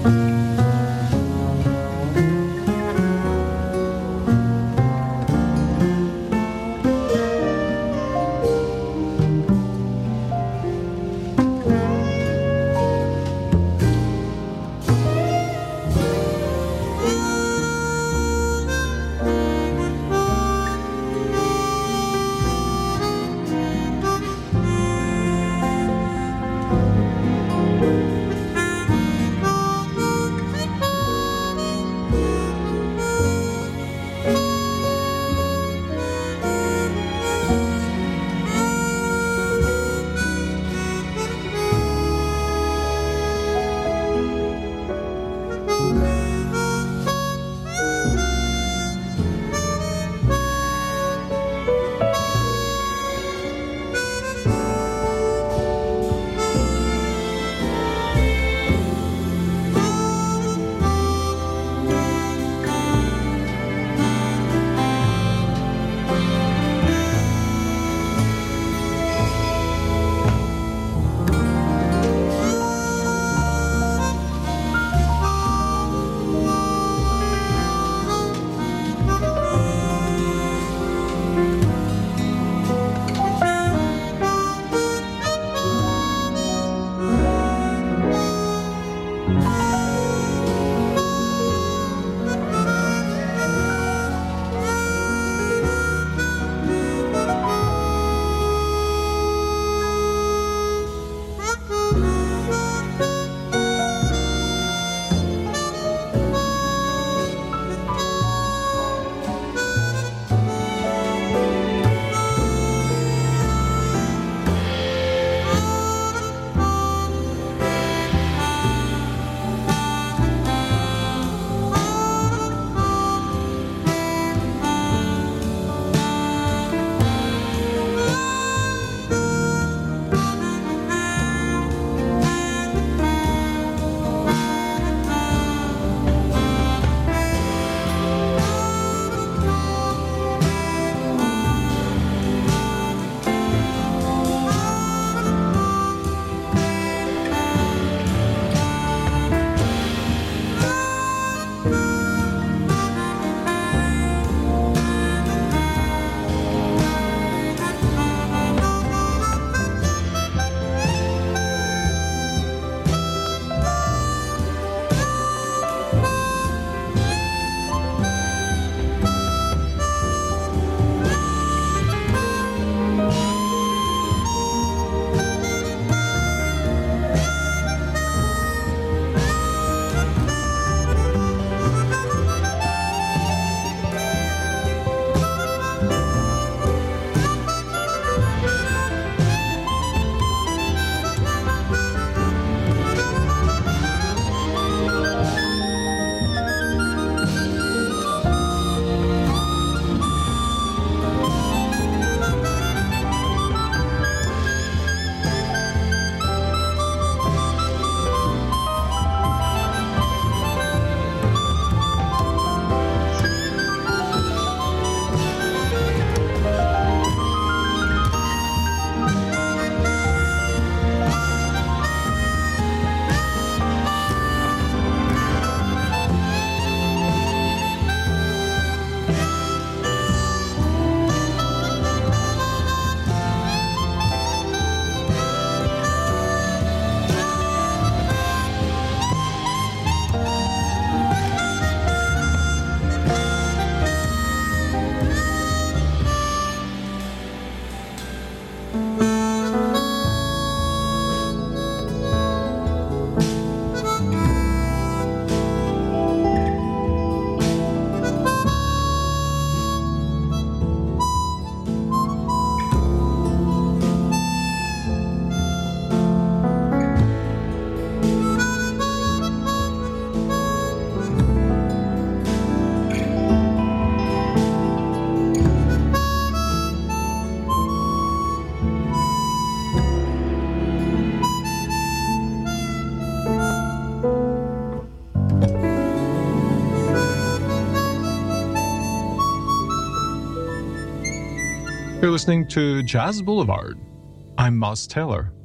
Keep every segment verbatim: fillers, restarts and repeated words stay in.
You're listening to Jazz Boulevard. I'm Moss Taylor.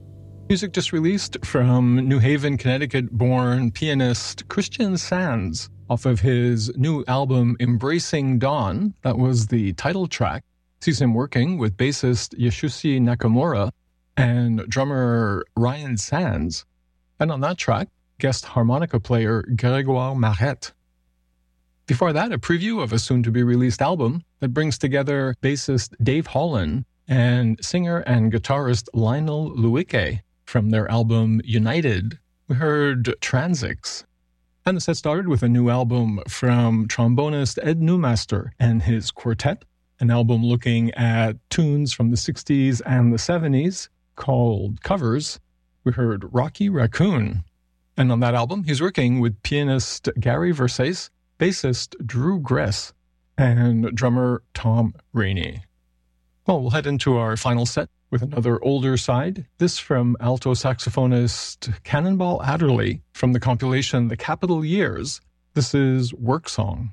Music just released from New Haven, Connecticut-born pianist Christian Sands off of his new album Embracing Dawn. That was the title track. Sees him working with bassist Yasushi Nakamura and drummer Ryan Sands. And on that track, guest harmonica player Grégoire Marette. Before that, a preview of a soon-to-be-released album that brings together bassist Dave Holland and singer and guitarist Lionel Loueke. From their album United, we heard Transix. And the set started with a new album from trombonist Ed Newmaster and his quartet, an album looking at tunes from the sixties and the seventies called Covers. We heard Rocky Raccoon. And on that album, he's working with pianist Gary Versace, bassist Drew Gress, and drummer Tom Rainey. Well, we'll head into our final set with another older side, this from alto saxophonist Cannonball Adderley from the compilation The Capitol Years. This is Work Song.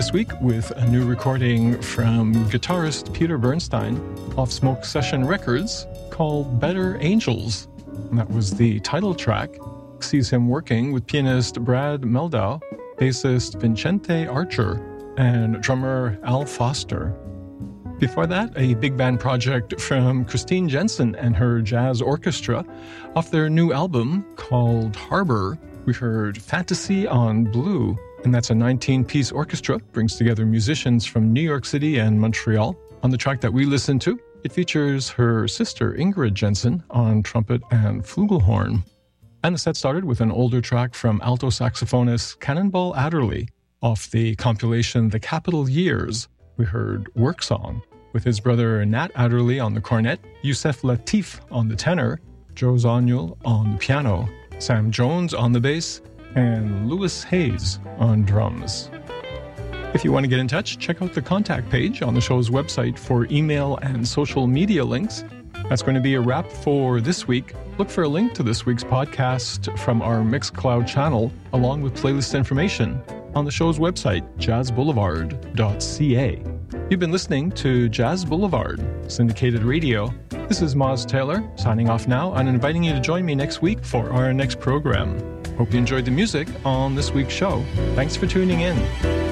this week with a new recording from guitarist Peter Bernstein off Smoke Session Records called Better Angels. And that was the title track. Sees him working with pianist Brad Meldau, bassist Vincente Archer, and drummer Al Foster. Before that, a big band project from Christine Jensen and her jazz orchestra off their new album called Harbor. We heard Fantasy on Blue, and that's a nineteen-piece orchestra, brings together musicians from New York City and Montreal. On the track that we listened to, it features her sister Ingrid Jensen on trumpet and flugelhorn. And the set started with an older track from alto saxophonist Cannonball Adderley off the compilation The Capital Years. We heard Work Song with his brother Nat Adderley on the cornet, Youssef Latif on the tenor, Joe Zoniul on the piano, Sam Jones on the bass, and Louis Hayes on drums. If you want to get in touch, check out the contact page on the show's website for email and social media links. That's going to be a wrap for this week. Look for a link to this week's podcast from our Mixcloud channel, along with playlist information on the show's website, jazz boulevard dot c a. You've been listening to Jazz Boulevard, syndicated radio. This is Moz Taylor, signing off now and inviting you to join me next week for our next program. Hope you enjoyed the music on this week's show. Thanks for tuning in.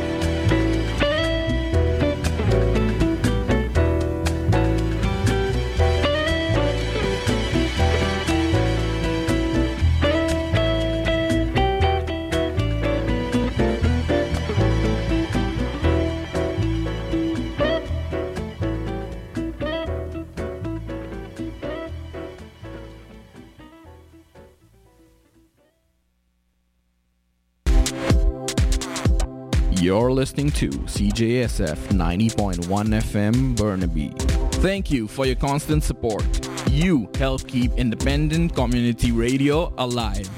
You're listening to C J S F ninety point one F M Burnaby. Thank you for your constant support. You help keep independent community radio alive.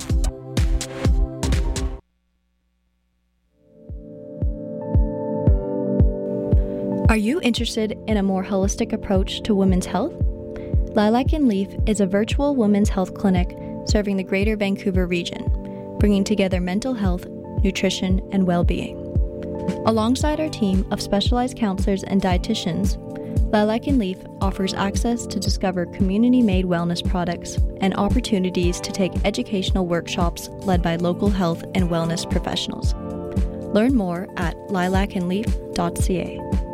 Are you interested in a more holistic approach to women's health? Lilac and Leaf is a virtual women's health clinic serving the Greater Vancouver region, bringing together mental health, nutrition, and well-being. Alongside our team of specialized counselors and dietitians, Lilac and Leaf offers access to discover community-made wellness products and opportunities to take educational workshops led by local health and wellness professionals. Learn more at lilac and leaf dot c a.